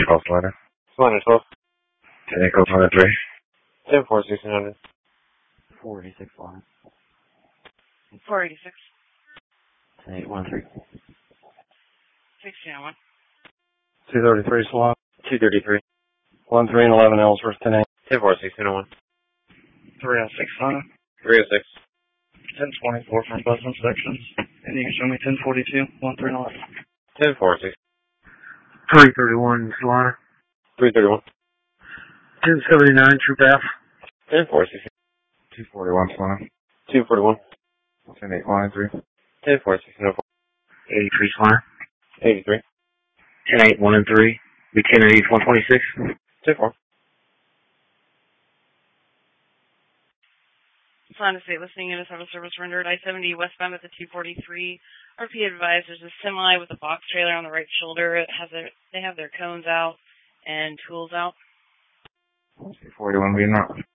12 Solana. Solana 12. 10 Echo Solana 3. 10 4 1600. 486 Solana. 486. 10 813. 1601. 233 Solana. 233. 13 and 11 Ellsworth 10 8. 10 4 1601. 306 Solana. 306. 1024 from bus inspections. And you can show me 1042, 13 11. 10 4 6. 331 Solana. 331. 1079 True Path. 10 4 16. 241 Solana. 241. 10 8 Line 3. 10 4 1604. 83 Solana. 83. 10 8 1 and 3. Be 10 8 126. 10 4. Solana State listening unit service rendered. I-70 westbound at the 243. RP advised there's a semi with a box trailer on the right shoulder. They have their cones out and tools out. 41 being not.